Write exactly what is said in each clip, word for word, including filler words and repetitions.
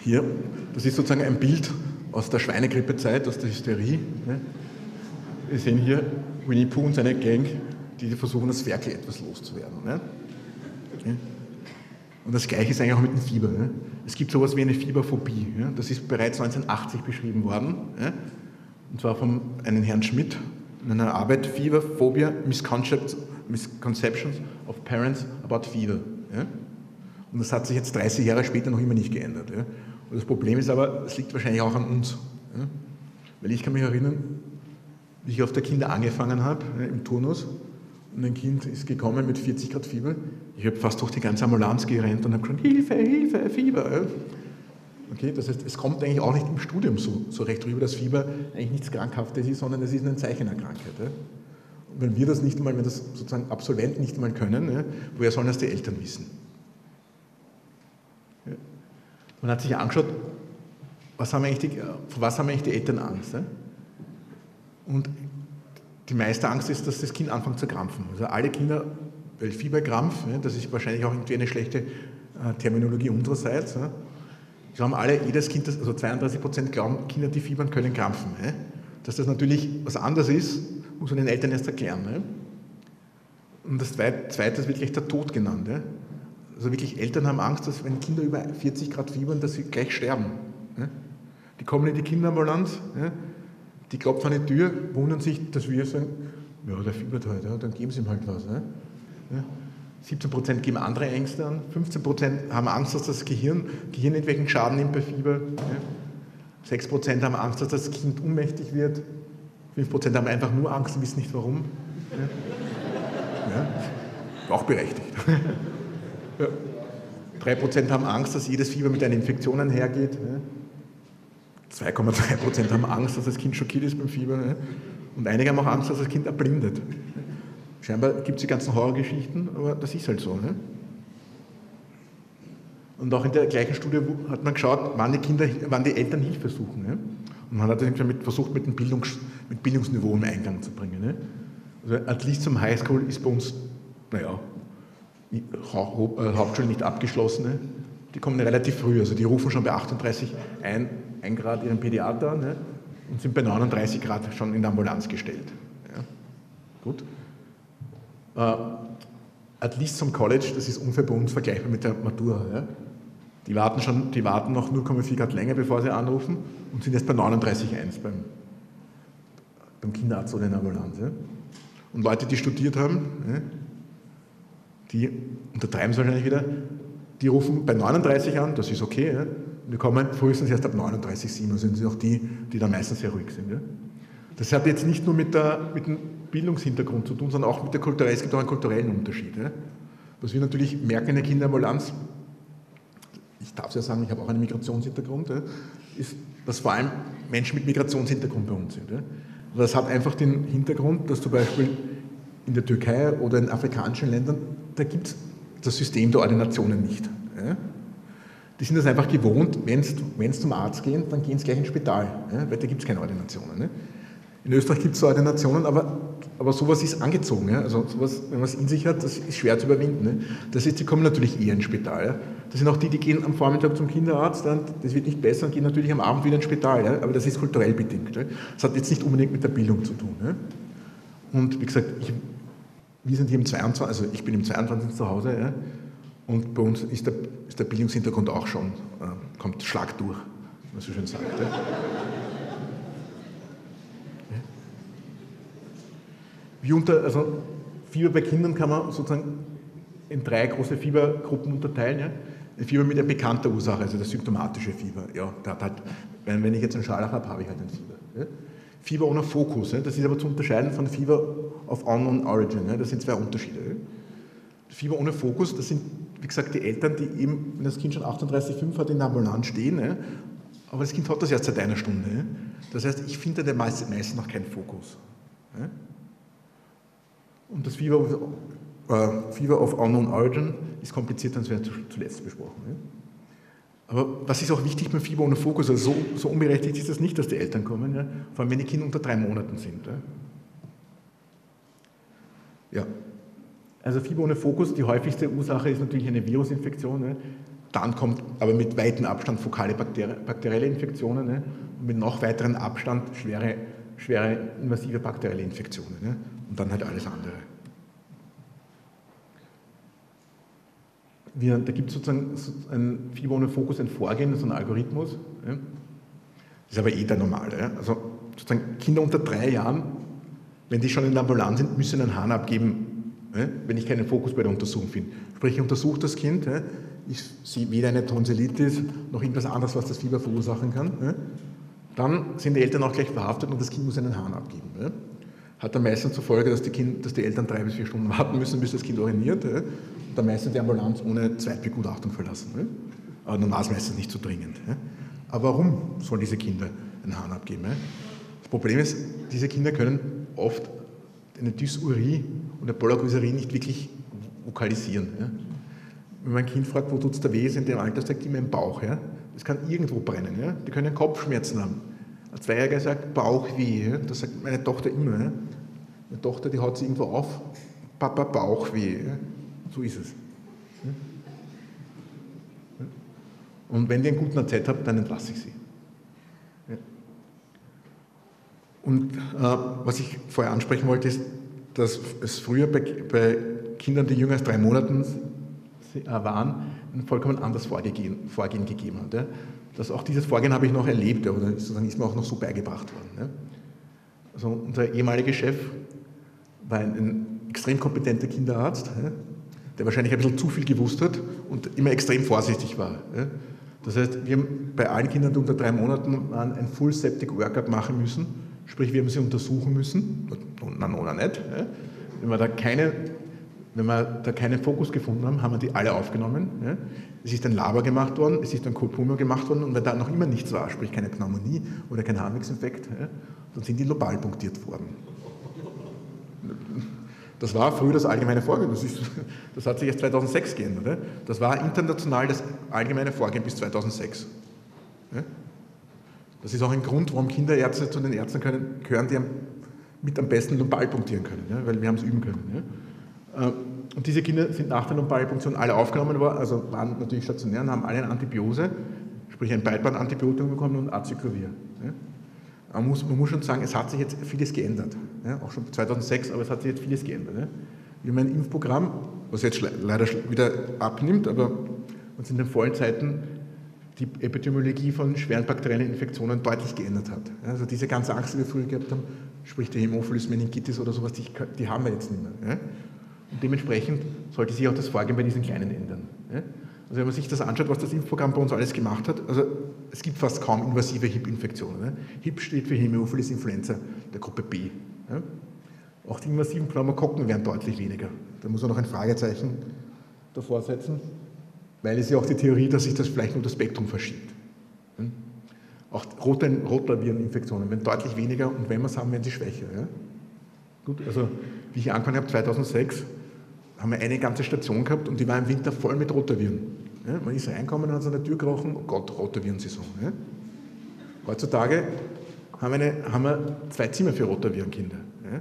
Hier, das ist sozusagen ein Bild aus der Schweinegrippezeit, aus der Hysterie. Ne? Wir sehen hier Winnie Pooh und seine Gang, die versuchen, das Ferkel etwas loszuwerden. Ne? Okay. Und das Gleiche ist eigentlich auch mit dem Fieber. Ne? Es gibt sowas wie eine Fieberphobie. Ja? Das ist bereits neunzehnhundertachtzig beschrieben worden. Ja? Und zwar von einem Herrn Schmidt in einer Arbeit Fever, Phobia, Misconceptions, Misconceptions of Parents about Fever. Ja? Und das hat sich jetzt dreißig Jahre später noch immer nicht geändert. Ja? Und das Problem ist aber, es liegt wahrscheinlich auch an uns. Ja? Weil ich kann mich erinnern, wie ich auf der Kinder angefangen habe, ja, im Turnus. Und ein Kind ist gekommen mit vierzig Grad Fieber. Ich habe fast durch die ganze Ambulanz gerannt und habe gesagt, Hilfe, Hilfe, Fieber. Okay, das heißt, es kommt eigentlich auch nicht im Studium so, so recht rüber, dass Fieber eigentlich nichts Krankhaftes ist, sondern es ist ein Zeichen einer Krankheit. Und wenn wir das nicht einmal, wenn das sozusagen Absolventen nicht einmal können, woher sollen das die Eltern wissen? Man hat sich angeschaut, was haben eigentlich die, vor was haben eigentlich die Eltern Angst? Und die meiste Angst ist, dass das Kind anfängt zu krampfen. Also alle Kinder, weil Fieberkrampf, das ist wahrscheinlich auch irgendwie eine schlechte Terminologie unsererseits, glauben alle, jedes Kind, also zweiunddreißig Prozent glauben, Kinder, die fiebern, können krampfen. Dass das natürlich was anderes ist, muss man den Eltern erst erklären. Und das Zweite ist wirklich der Tod genannt. Also wirklich, Eltern haben Angst, dass wenn Kinder über vierzig Grad fiebern, dass sie gleich sterben. Die kommen in die Kinderambulanz, die klopfen an die Tür, wundern sich, dass wir sagen, ja, der fiebert halt, ja, dann geben sie ihm halt was. Ne? Ja. siebzehn Prozent geben andere Ängste an, fünfzehn Prozent haben Angst, dass das Gehirn, Gehirn irgendwelchen Schaden nimmt bei Fieber. Ja. sechs Prozent haben Angst, dass das Kind ohnmächtig wird. fünf Prozent haben einfach nur Angst und wissen nicht warum. Ja. Ja. Auch berechtigt. Ja. drei Prozent haben Angst, dass jedes Fieber mit einer Infektion einhergeht. Ja. zwei Komma drei Prozent haben Angst, dass das Kind schockiert ist beim Fieber. Ne? Und einige haben auch Angst, dass das Kind erblindet. Scheinbar gibt es die ganzen Horrorgeschichten, aber das ist halt so. Ne? Und auch in der gleichen Studie hat man geschaut, wann die, Kinder, wann die Eltern Hilfe suchen. Ne? Und man hat mit, versucht, mit dem Bildungs, mit Bildungsniveau im Eingang zu bringen. Ne? Also at least zum Highschool ist bei uns, naja, Hauptschule nicht abgeschlossen. Ne? Die kommen relativ früh, also die rufen schon bei achtunddreißig ein, ein Grad ihren Pädiater, ne? Und sind bei neununddreißig Grad schon in der Ambulanz gestellt. Ja? Gut. Uh, at least zum College, das ist ungefähr bei uns vergleichbar mit der Matura. Ja? Die warten schon, die warten noch null Komma vier Grad länger, bevor sie anrufen und sind jetzt bei neununddreißig Komma eins beim, beim Kinderarzt oder in der Ambulanz. Ja? Und Leute, die studiert haben, ja, die untertreiben es wahrscheinlich wieder, die rufen bei neununddreißig an, das ist okay, ja? Und die kommen frühestens erst ab neununddreißig Komma sieben, also sind sie auch die, die dann meistens sehr ruhig sind. Ja? Das hat jetzt nicht nur mit, der, mit dem Bildungshintergrund zu tun, sondern auch mit der kulturellen, es gibt auch einen kulturellen Unterschied. Ja? Was wir natürlich merken in der Kinderambulanz, ich darf es ja sagen, ich habe auch einen Migrationshintergrund, ja, ist, dass vor allem Menschen mit Migrationshintergrund bei uns sind. Ja? Und das hat einfach den Hintergrund, dass zum Beispiel in der Türkei oder in afrikanischen Ländern, da gibt es das System der Ordinationen nicht. Ja? Die sind das einfach gewohnt, wenn sie zum Arzt gehen, dann gehen sie gleich ins Spital, ja? Weil da gibt es keine Ordinationen. Ne? In Österreich gibt es so Ordinationen, aber, aber sowas ist angezogen. Ja? Also sowas, wenn man es in sich hat, das ist schwer zu überwinden. Ne? Das heißt, die kommen natürlich eher ins Spital. Ja? Das sind auch die, die gehen am Vormittag zum Kinderarzt, dann, das wird nicht besser, und gehen natürlich am Abend wieder ins Spital. Ja? Aber das ist kulturell bedingt. Ja? Das hat jetzt nicht unbedingt mit der Bildung zu tun. Ja? Und wie gesagt, ich, wir sind hier im zweiundzwanzigsten, also ich bin im zweiundzwanzigsten zu Hause, ja? Und bei uns ist der, ist der Bildungshintergrund auch schon, äh, kommt Schlag durch, wie man so schön sagt. Ja? Wie unter, also Fieber bei Kindern kann man sozusagen in drei große Fiebergruppen unterteilen. Ja? Ein Fieber mit einer bekannten Ursache, also das symptomatische Fieber. Ja, der hat halt, wenn, wenn ich jetzt einen Scharlach habe, habe ich halt ein Fieber. Ja? Fieber ohne Fokus, ja? Das ist aber zu unterscheiden von Fieber of Unknown Origin. Ja? Das sind zwei Unterschiede. Ja? Fieber ohne Fokus, das sind, wie gesagt, die Eltern, die eben, wenn das Kind schon achtunddreißig Komma fünf hat, in der Ambulanz stehen. Ja? Aber das Kind hat das erst seit einer Stunde. Ja? Das heißt, ich finde da meistens noch keinen Fokus. Ja? Und das Fever of, äh, Fever of Unknown Origin ist kompliziert, das werden wir zuletzt besprochen. Ja? Aber was ist auch wichtig beim Fieber ohne Fokus? Also so, so unberechtigt ist das nicht, dass die Eltern kommen, ja? Vor allem wenn die Kinder unter drei Monaten sind. Ja? Ja. Also Fieber ohne Fokus, die häufigste Ursache ist natürlich eine Virusinfektion. Ja? Dann kommt aber mit weitem Abstand fokale Bakterie, bakterielle Infektionen, ne? Und mit noch weiteren Abstand schwere, schwere invasive bakterielle Infektionen, ne? Und dann halt alles andere. Wir, da gibt es sozusagen ein Fieber ohne Fokus, ein Vorgehen, so ein Algorithmus. Ne? Das ist aber eh der normale. Ja? Also sozusagen Kinder unter drei Jahren, wenn die schon in der Ambulanz sind, müssen einen Hahn abgeben, ne? Wenn ich keinen Fokus bei der Untersuchung finde. Sprich, ich untersuche das Kind, ne? Ich sehe weder eine Tonsillitis noch irgendwas anderes, was das Fieber verursachen kann. Ne? Dann sind die Eltern auch gleich verhaftet und das Kind muss einen Hahn abgeben. Ne? Hat dann meistens zur Folge, dass die, kind, dass die Eltern drei bis vier Stunden warten müssen, bis das Kind uriniert. Ne? Und dann meistens die Ambulanz ohne Zweitbegutachtung verlassen. Ne? Aber dann war es meistens nicht so dringend. Ne? Aber warum sollen diese Kinder einen Hahn abgeben? Ne? Das Problem ist, diese Kinder können oft eine Dysurie und eine Polyglycerie nicht wirklich vokalisieren. Ne? Wenn man ein Kind fragt, wo tut es da weh, ist in dem Alter, sagt immer im Bauch. Ja? Das kann irgendwo brennen. Ja? Die können Kopfschmerzen haben. Ein Zweijähriger sagt Bauchweh. Ja? Das sagt meine Tochter immer. Ja? Meine Tochter, die haut sie irgendwo auf. Papa, Bauchweh. Ja? So ist es. Ja? Und wenn die einen guten A Z habt, dann entlasse ich sie. Ja? Und äh, was ich vorher ansprechen wollte, ist, dass es früher bei, bei Kindern, die jünger als drei Monaten waren, ein vollkommen anderes Vorgehen, Vorgehen gegeben hat. Ja. Das, auch dieses Vorgehen habe ich noch erlebt, oder sozusagen ist mir auch noch so beigebracht worden. Ja. Also unser ehemaliger Chef war ein, ein extrem kompetenter Kinderarzt, ja, der wahrscheinlich ein bisschen zu viel gewusst hat und immer extrem vorsichtig war. Ja. Das heißt, wir haben bei allen Kindern, die unter drei Monaten waren, ein Full Septic Workup machen müssen, sprich wir haben sie untersuchen müssen, na, oder nicht. Ja. Wenn wir da keine Wenn wir da keinen Fokus gefunden haben, haben wir die alle aufgenommen. Ja. Es ist ein Laber gemacht worden, es ist ein Kolpumor gemacht worden und wenn da noch immer nichts war, sprich keine Pneumonie oder kein Harnwegsinfekt, ja, dann sind die lokal punktiert worden. Das war früher das allgemeine Vorgehen, das, ist, das hat sich erst zweitausendsechs geändert. Ja. Das war international das allgemeine Vorgehen bis zweitausendsechs. Ja. Das ist auch ein Grund, warum Kinderärzte zu den Ärzten können, gehören, die mit am besten lokal punktieren können, ja, weil wir haben es üben können. Ja. Und diese Kinder sind nach der Lumbalpunktion alle aufgenommen worden, also waren natürlich stationär und haben alle eine Antibiose, sprich ein Beidband-Antibiotikum bekommen und Acyclovir. Man muss, man muss schon sagen, es hat sich jetzt vieles geändert. Auch schon zweitausendsechs, aber es hat sich jetzt vieles geändert. Wir haben ein Impfprogramm, was jetzt leider wieder abnimmt, aber uns in den vollen Zeiten die Epidemiologie von schweren bakteriellen Infektionen deutlich geändert hat. Also diese ganze Angst, die wir früher gehabt haben, sprich die Hämophilus, Meningitis oder sowas, die, die haben wir jetzt nicht mehr. Und dementsprechend sollte sich auch das Vorgehen bei diesen Kleinen ändern. Also wenn man sich das anschaut, was das Impfprogramm bei uns alles gemacht hat, also es gibt fast kaum invasive H I P-Infektionen. H I P steht für Hämophilus influenza der Gruppe B. Auch die invasiven Pneumokokken werden deutlich weniger. Da muss man noch ein Fragezeichen davor setzen, weil es ja auch die Theorie, dass sich das vielleicht nur das Spektrum verschiebt. Auch Rotavireninfektionen werden deutlich weniger und wenn wir es haben, werden sie schwächer. Gut, also wie ich angefangen habe, zweitausendsechs, haben wir eine ganze Station gehabt und die war im Winter voll mit Rotaviren. Ja, man ist reingekommen und hat an der Tür gerochen, oh Gott, Rotavirensaison. Ja. Heutzutage haben wir, eine, haben wir zwei Zimmer für Rotavirenkinder. Ja.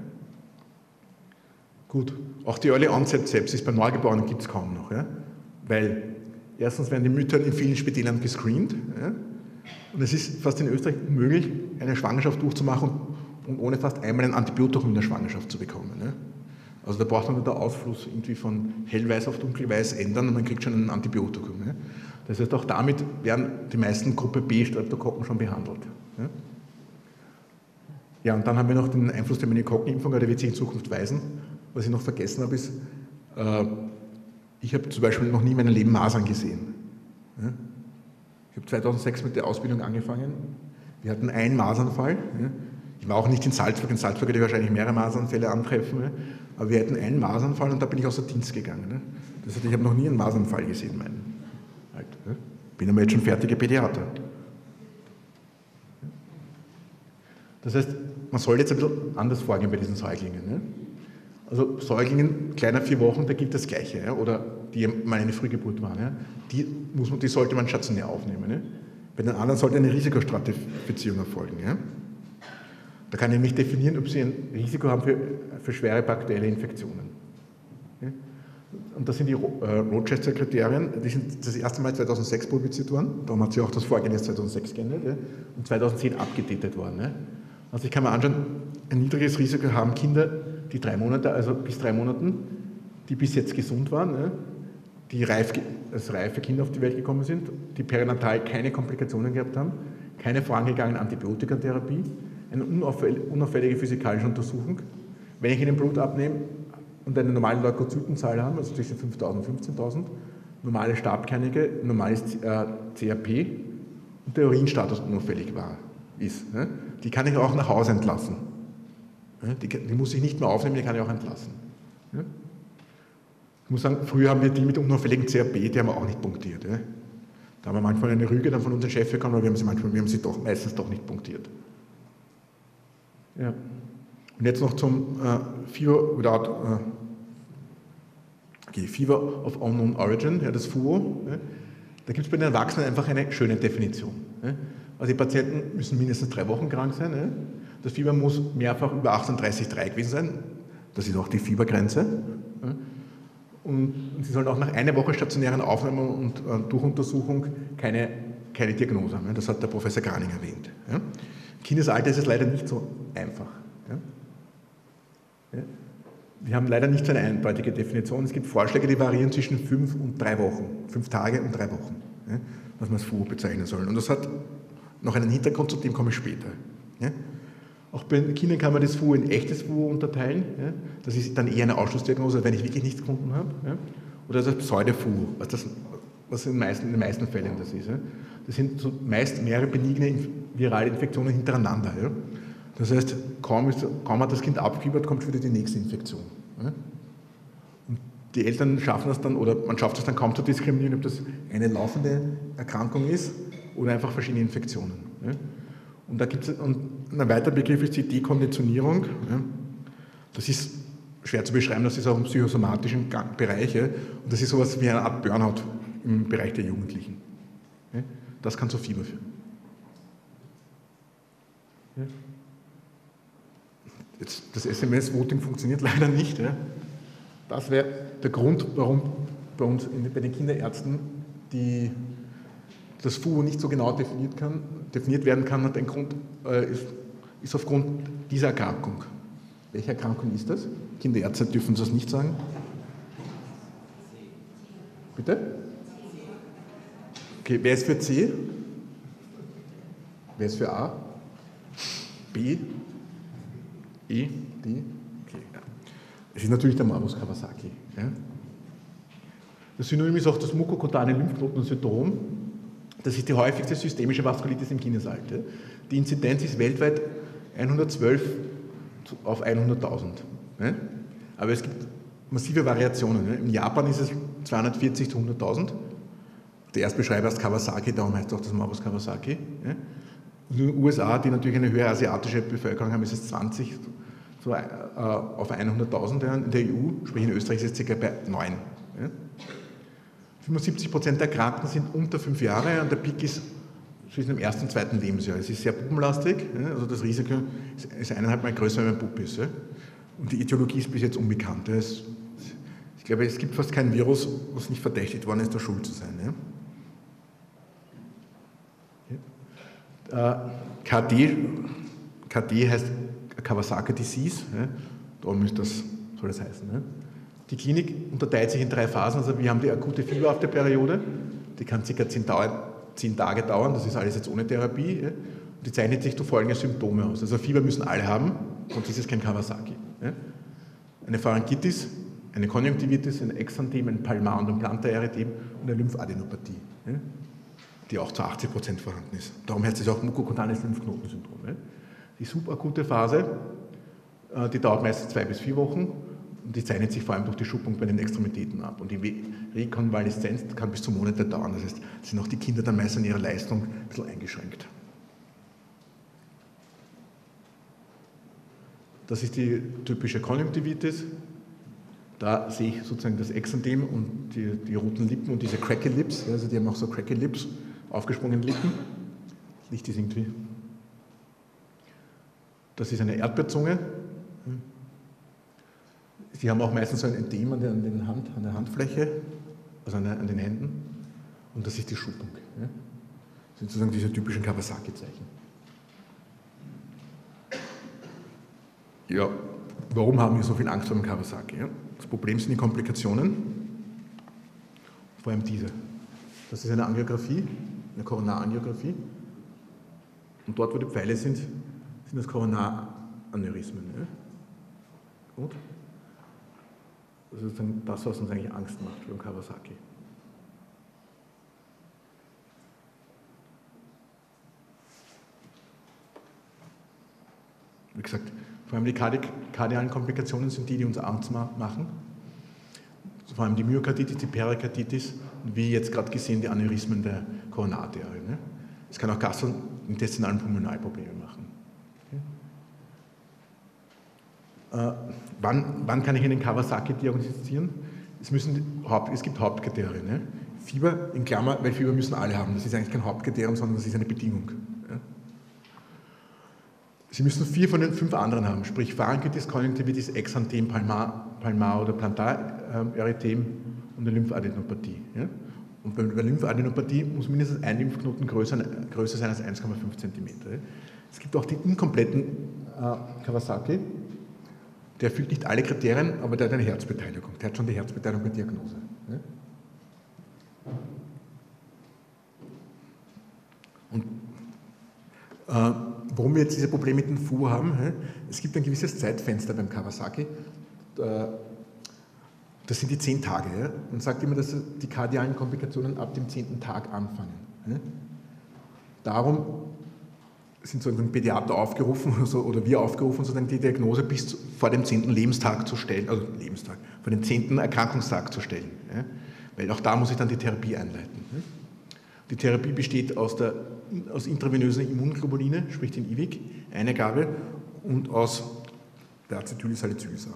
Gut, auch die Early Onset Sepsis bei Neugeborenen gibt es kaum noch, ja. Weil erstens werden die Mütter in vielen Spitälern gescreent, ja. Und es ist fast in Österreich unmöglich, eine Schwangerschaft durchzumachen und ohne fast einmal ein Antibiotikum in der Schwangerschaft zu bekommen. Ja. Also da braucht man nur den Ausfluss irgendwie von hellweiß auf dunkelweiß ändern und man kriegt schon ein Antibiotikum. Ja. Das heißt, auch damit werden die meisten Gruppe B Streptokokken schon behandelt. Ja. Ja, und dann haben wir noch den Einfluss der Meningokokkenimpfung, der wird sich in Zukunft weisen. Was ich noch vergessen habe, ist, äh, ich habe zum Beispiel noch nie in meinem Leben Masern gesehen. Ja. Ich habe zweitausendsechs mit der Ausbildung angefangen. Wir hatten einen Masernfall. Ja. Ich war auch nicht in Salzburg. In Salzburg hätte ich wahrscheinlich mehrere Masernfälle antreffen. Ja. Aber wir hatten einen Masernfall und da bin ich außer Dienst gegangen. Ja. Das heißt, ich habe noch nie einen Masernfall gesehen. Mein, halt, ja. Bin aber jetzt schon fertiger Pädiater. Das heißt, man soll jetzt ein bisschen anders vorgehen bei diesen Säuglingen. Ja. Also Säuglingen, kleiner vier Wochen, da gibt es das Gleiche. Ja. Oder die mal eine Frühgeburt waren. Ja. Die, muss man, die sollte man stationär aufnehmen. Ja. Bei den anderen sollte eine Risikostratifizierung erfolgen. Ja. Da kann ich nämlich definieren, ob sie ein Risiko haben für, für schwere bakterielle Infektionen. Ja. Und das sind die äh, Rochester-Kriterien, die sind das erste Mal zweitausendsechs publiziert worden, darum hat sich auch das Vorgehen jetzt zweitausendsechs geändert, ja, und zweitausendzehn abgedatet worden. Ja. Also ich kann mir anschauen, ein niedriges Risiko haben Kinder, die drei Monate, also bis drei Monaten, die bis jetzt gesund waren, ja, die reif, als reife Kinder auf die Welt gekommen sind, die perinatal keine Komplikationen gehabt haben, keine vorangegangene Antibiotikatherapie, eine unauffällige physikalische Untersuchung. Wenn ich ihnen Blut abnehme und eine normale Leukozytenzahl haben, also zwischen fünftausend und fünfzehntausend, normale Stabkernige, normales C R P und der Urinstatus unauffällig war, ist, die kann ich auch nach Hause entlassen. Die, die muss ich nicht mehr aufnehmen, die kann ich auch entlassen. Ich muss sagen, früher haben wir die mit unauffälligen C R P, die haben wir auch nicht punktiert. Da haben wir manchmal eine Rüge dann von unserem Chef bekommen, aber wir haben sie, manchmal, wir haben sie doch, meistens doch nicht punktiert. Ja. Und jetzt noch zum äh, Fever without, äh, okay, Fever of Unknown Origin, ja, das F U O. Ja. Da gibt es bei den Erwachsenen einfach eine schöne Definition. Ja. Also die Patienten müssen mindestens drei Wochen krank sein. Ja. Das Fieber muss mehrfach über achtunddreißig Komma drei gewesen sein. Das ist auch die Fiebergrenze. Ja. Und sie sollen auch nach einer Woche stationären Aufnahme und äh, Durchuntersuchung keine, keine Diagnose haben. Ja. Das hat der Professor Graning erwähnt. Ja. Im Kindesalter ist es leider nicht so einfach. Ja. Ja. Wir haben leider nicht so eine eindeutige Definition. Es gibt Vorschläge, die variieren zwischen fünf und drei Wochen, fünf Tage und drei Wochen, ja, was man als F U O bezeichnen soll. Und das hat noch einen Hintergrund, zu dem komme ich später. Ja. Auch bei Kindern kann man das F U O in echtes F U O unterteilen. Ja. Das ist dann eher eine Ausschlussdiagnose, wenn ich wirklich nichts gefunden habe. Ja. Oder das Pseudo-F U O, was, das, was in, den meisten, in den meisten Fällen das ist. Ja. Das sind so meist mehrere benigne virale Infektionen hintereinander. Ja. Das heißt, kaum, ist, kaum hat das Kind abgefiebert, kommt wieder die nächste Infektion. Ja. Und die Eltern schaffen das dann, oder man schafft es dann kaum zu diskriminieren, ob das eine laufende Erkrankung ist oder einfach verschiedene Infektionen. Ja. Und da gibt es, und ein weiterer Begriff ist die Dekonditionierung. Ja. Das ist schwer zu beschreiben, das ist auch im psychosomatischen Bereich. Ja. Und das ist sowas wie eine Art Burnout im Bereich der Jugendlichen. Ja. Das kann zu Fieber führen. Ja. Jetzt, das S M S-Voting funktioniert leider nicht. Ja. Das wäre der Grund, warum bei uns bei den Kinderärzten die, das F U O nicht so genau definiert, kann, definiert werden kann. Und ein Grund äh, ist, ist aufgrund dieser Erkrankung. Welche Erkrankung ist das? Kinderärzte dürfen das nicht sagen. Bitte? Okay, wer ist für C? Wer ist für A? B? E, D, okay. Ja. Es ist natürlich der Morbus Kawasaki. Ja. Das Synonym ist auch das mukokutane Lymphknotensyndrom. Das ist die häufigste systemische Vaskulitis im Kindesalter. Die Inzidenz ist weltweit hundertzwölf auf hunderttausend. Ja. Aber es gibt massive Variationen. Ja. In Japan ist es zweihundertvierzig zu hunderttausend. Der Erstbeschreiber ist Kawasaki, darum heißt es auch das Morbus Kawasaki. Ja. In den U S A, die natürlich eine höhere asiatische Bevölkerung haben, ist es zwanzig so, äh, auf hunderttausend. In der E U, sprich in Österreich, ist es ca. bei neun. Ja. fünfundsiebzig Prozent der Erkrankten sind unter fünf Jahre und der Peak ist zwischen dem ersten und zweiten Lebensjahr. Es ist sehr bubenlastig, ja, also das Risiko ist eineinhalb Mal größer, wenn man Bub ist. Ja. Und die Etiologie ist bis jetzt unbekannt. Ja. Es, ich glaube, es gibt fast kein Virus, was nicht verdächtigt worden ist, da schuld zu sein. Ja. K D, K D heißt Kawasaki Disease, ja, darum ist das, soll das heißen. Ja. Die Klinik unterteilt sich in drei Phasen, also wir haben die akute Fieber auf der Periode, die kann ca. zehn Tage dauern, das ist alles jetzt ohne Therapie, ja, und die zeichnet sich durch folgende Symptome aus. Also Fieber müssen alle haben, sonst ist es kein Kawasaki. Ja. Eine Pharyngitis, eine Konjunktivitis, ein Exanthem, ein Palmar- und ein Plantarerythem und eine Lymphadenopathie. Ja, die auch zu achtzig Prozent vorhanden ist. Darum heißt es auch mukokutanes Lymphknotensyndrom. Die subakute Phase, die dauert meistens zwei bis vier Wochen und die zeichnet sich vor allem durch die Schuppung bei den Extremitäten ab. Und die Rekonvaleszenz kann bis zu Monate dauern. Das heißt, sind auch die Kinder dann meist in ihrer Leistung ein bisschen eingeschränkt. Das ist die typische Konjunktivitis. Da sehe ich sozusagen das Exanthem und die, die roten Lippen und diese Cracky Lips. Also die haben auch so Cracky Lips, aufgesprungene Lippen. Das Licht ist irgendwie. Das ist eine Erdbeerzunge. die haben auch meistens so ein Ödem an der, an den Hand, an der Handfläche, also an, der, an den Händen, und das ist die Schuppung. Ja? Das sind sozusagen diese typischen Kawasaki-Zeichen. Ja, warum haben wir so viel Angst vor dem Kawasaki? Ja? Das Problem sind die Komplikationen, vor allem diese. Das ist eine Angiografie, eine Koronarangiographie, und dort, wo die Pfeile sind, sind das Koronaраneurysmen. Ja? Gut. Das ist dann das, was uns eigentlich Angst macht beim Kawasaki. Wie gesagt, vor allem die kardialen Komplikationen sind die, die uns Angst machen. Vor allem die Myokarditis, die Perikarditis und wie jetzt gerade gesehen die Aneurysmen der Koronararterie. Ne? Es kann auch gastrointestinalen Pulmonalprobleme machen. Okay. Äh, wann, wann kann ich einen Kawasaki diagnostizieren? Es, müssen Haupt, es gibt Hauptkriterien. Ne? Fieber, in Klammer, weil Fieber müssen alle haben. Das ist eigentlich kein Hauptkriterium, sondern das ist eine Bedingung. Ja? Sie müssen vier von den fünf anderen haben, sprich Pharyngitis, Konjunktivitis, Exanthem, Palmar, Palmar oder Plantarerythem und eine Lymphadenopathie. Ja? Und bei der Lymphadenopathie muss mindestens ein Lymphknoten größer, größer sein als eins Komma fünf Zentimeter. Ja? Es gibt auch den inkompletten äh, Kawasaki, der erfüllt nicht alle Kriterien, aber der hat eine Herzbeteiligung. Der hat schon die Herzbeteiligung bei Diagnose. Ja? Und äh, warum wir jetzt diese Probleme mit dem F U haben, es gibt ein gewisses Zeitfenster beim Kawasaki, das sind die zehn Tage. Man sagt immer, dass die kardialen Komplikationen ab dem zehnten Tag anfangen. Darum sind so ein Pädiater aufgerufen oder wir aufgerufen, sozusagen die Diagnose bis vor dem zehnten Lebenstag zu stellen, also Lebenstag, vor dem zehnten Erkrankungstag zu stellen. Weil auch da muss ich dann die Therapie einleiten. Die Therapie besteht aus, der, aus intravenösen Immunglobuline, sprich den I V I C, eine Gabe, und aus der Acetylsalicylsäure.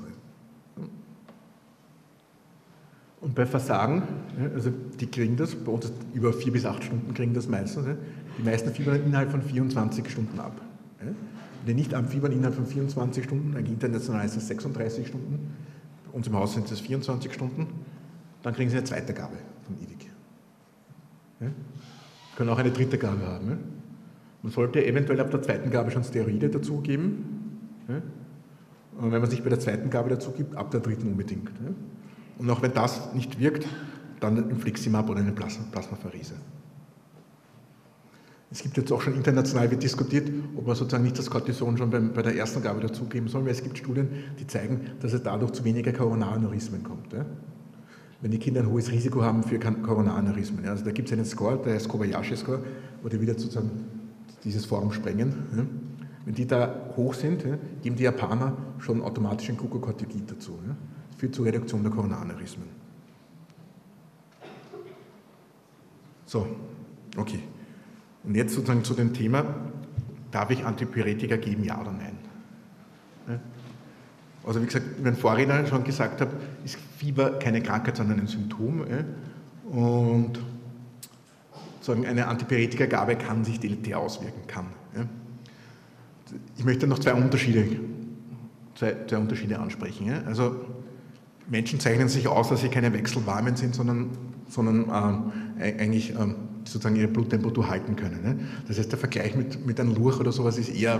Und bei Versagen, also die kriegen das, bei uns über vier bis acht Stunden kriegen das meistens, die meisten fiebern innerhalb von vierundzwanzig Stunden ab. Wenn die nicht abfiebern innerhalb von vierundzwanzig Stunden, eigentlich international ist es sechsunddreißig Stunden, bei uns im Haus sind es vierundzwanzig Stunden, dann kriegen sie eine zweite Gabe von I V I C. Ja? Können auch eine dritte Gabe haben. Ja? Man sollte eventuell ab der zweiten Gabe schon Steroide dazugeben. Ja? Und wenn man sich bei der zweiten Gabe dazu gibt, ab der dritten unbedingt. Ja? Und auch wenn das nicht wirkt, dann Infliximab oder eine Plasmapherese. Es gibt jetzt auch schon international wird diskutiert, ob man sozusagen nicht das Cortison schon beim, bei der ersten Gabe dazugeben soll, weil es gibt Studien, die zeigen, dass es dadurch zu weniger Koronaraneurysmen kommt. Ja? Wenn die Kinder ein hohes Risiko haben für Koronaraneurysmen. Ja? Also da gibt es einen Score, der heißt Kobayashi-Score, wo die wieder sozusagen dieses Forum sprengen. Ja? Wenn die da hoch sind, ja, geben die Japaner schon automatisch ein Glucocorticoid dazu. Ja? Das führt zur Reduktion der Koronaraneurysmen. So, okay. Und jetzt sozusagen zu dem Thema, darf ich Antipyretika geben, ja oder nein? Ja? Also wie gesagt, wie mein Vorredner schon gesagt hat, ist Fieber keine Krankheit, sondern ein Symptom. Ja? Und sozusagen eine Antipyretika-Gabe kann sich deletär auswirken, kann. Ja? Ich möchte noch zwei Unterschiede, zwei, zwei Unterschiede ansprechen. Ja? Also Menschen zeichnen sich aus, dass sie keine Wechselwarmen sind, sondern, sondern ähm, eigentlich ähm, sozusagen ihre Bluttemperatur halten können. Ne? Das heißt, der Vergleich mit, mit einem Lurch oder sowas ist eher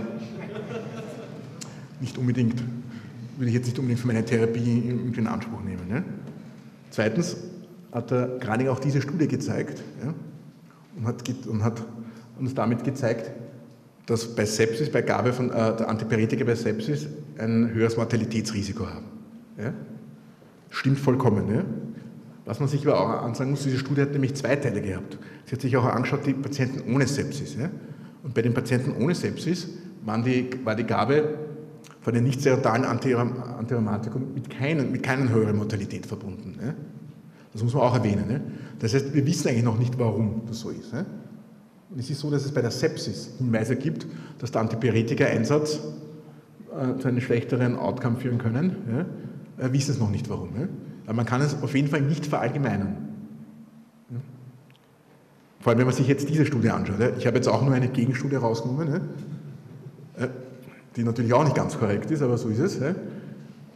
nicht unbedingt, würde ich jetzt nicht unbedingt für meine Therapie in Anspruch nehmen. Ne? Zweitens hat der Graning auch diese Studie gezeigt, ja? und, hat, und hat uns damit gezeigt, dass bei Sepsis, bei Gabe von äh, der Antipyretika bei Sepsis ein höheres Mortalitätsrisiko haben. Ja? Stimmt vollkommen. Ja? Was man sich aber auch ansagen muss, diese Studie hat nämlich zwei Teile gehabt. Sie hat sich auch angeschaut, die Patienten ohne Sepsis. Ja? Und bei den Patienten ohne Sepsis waren die, war die Gabe von den nicht serotalen Antirheumatikum mit, keinen, mit keiner höheren Mortalität verbunden. Ja? Das muss man auch erwähnen. Ja? Das heißt, wir wissen eigentlich noch nicht, warum das so ist. Ja? Und es ist so, dass es bei der Sepsis Hinweise gibt, dass der Antipyretika-Einsatz äh, zu einem schlechteren Outcome führen können. Ja? Wir wissen es noch nicht, warum. Ja? Aber man kann es auf jeden Fall nicht verallgemeinern. Ja? Vor allem, wenn man sich jetzt diese Studie anschaut. Ja? Ich habe jetzt auch nur eine Gegenstudie rausgenommen, ja? die natürlich auch nicht ganz korrekt ist, aber so ist es. Ja?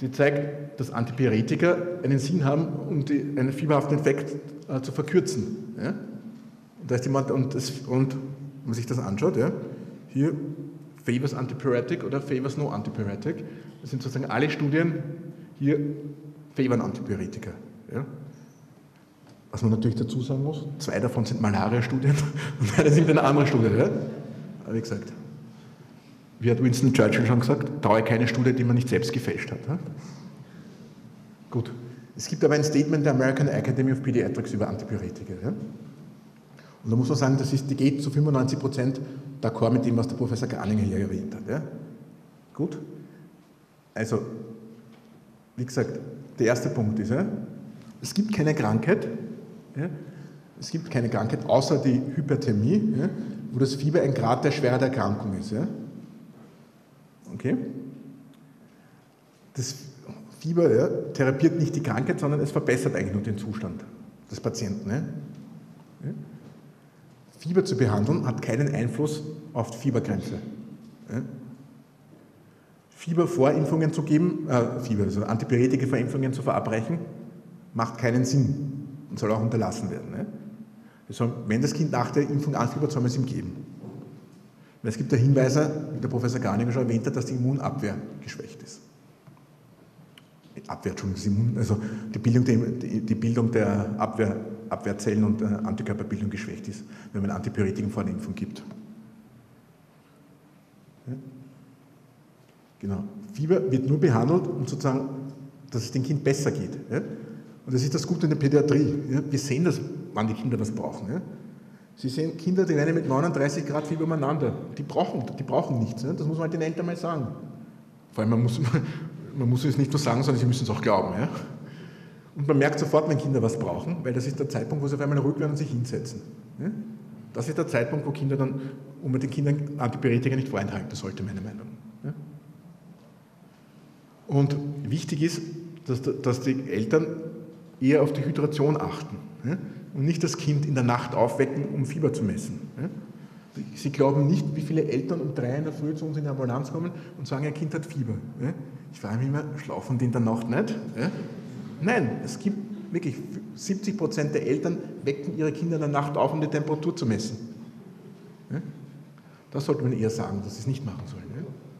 die zeigt, dass Antipyretika einen Sinn haben, um die, einen fieberhaften Effekt äh, zu verkürzen. Ja? Und, da ist jemand, und, das, und wenn man sich das anschaut, ja, hier favors antipyretic oder favors no antipyretic, das sind sozusagen alle Studien, hier favoren Antipyretika. Ja? Was man natürlich dazu sagen muss, zwei davon sind Malaria-Studien und eine sind eine andere Studie. Ja? Aber wie gesagt, wie hat Winston Churchill schon gesagt, traue keine Studie, die man nicht selbst gefälscht hat. Ja? Gut. Es gibt aber ein Statement der American Academy of Pediatrics über Antipyretika. Ja? Und da muss man sagen, das ist, die geht zu fünfundneunzig Prozent d'accord mit dem, was der Professor Graninger hier erwähnt hat. Ja? Gut. Also, wie gesagt, der erste Punkt ist, ja, es gibt keine Krankheit, ja, es gibt keine Krankheit außer die Hyperthermie, ja, wo das Fieber ein Grad der Schwere der Erkrankung ist. Ja. Okay? Das Fieber ja, therapiert nicht die Krankheit, sondern es verbessert eigentlich nur den Zustand des Patienten. Ja. Ja. Fieber zu behandeln hat keinen Einfluss auf die Fiebergrenze. Ja. Fiebervorimpfungen zu geben, äh, Fieber, also Antipyretika-Verimpfungen zu verabreichen, macht keinen Sinn und soll auch unterlassen werden. Ne? Soll, wenn das Kind nach der Impfung anfiebert, soll man es ihm geben. Weil es gibt ja Hinweise, wie der Professor Garninger schon erwähnt hat, dass die Immunabwehr geschwächt ist. Abwehr, Entschuldigung, Immun, also die Bildung der, die, die Bildung der Abwehr, Abwehrzellen und der Antikörperbildung geschwächt ist, wenn man Antipyretikum vor der Impfung gibt. Ja? Genau. Fieber wird nur behandelt, um sozusagen, dass es dem Kind besser geht. Ja? Und das ist das Gute in der Pädiatrie. Ja? Wir sehen das, wann die Kinder was brauchen. Ja? Sie sehen Kinder, die rennen mit neununddreißig Grad Fieber umeinander. Die brauchen, die brauchen nichts. Ja? Das muss man halt den Eltern mal sagen. Vor allem, man muss, man muss es nicht nur sagen, sondern sie müssen es auch glauben. Ja? Und man merkt sofort, wenn Kinder was brauchen, weil das ist der Zeitpunkt, wo sie auf einmal ruhig werden und sich hinsetzen. Ja? Das ist der Zeitpunkt, wo Kinder dann, wo man den Kindern Antipyretika nicht vorenthalten sollte, meiner Meinung nach. Ja? Und wichtig ist, dass, dass die Eltern eher auf die Hydration achten, ja? Und nicht das Kind in der Nacht aufwecken, um Fieber zu messen. Ja? Sie glauben nicht, wie viele Eltern um drei in der Früh zu uns in die Ambulanz kommen und sagen, ihr Kind hat Fieber. Ja? Ich frage mich immer, schlafen die in der Nacht nicht? Ja? Nein, es gibt wirklich siebzig Prozent der Eltern wecken ihre Kinder in der Nacht auf, um die Temperatur zu messen. Ja? Das sollte man eher sagen, dass sie es nicht machen sollen. Ja?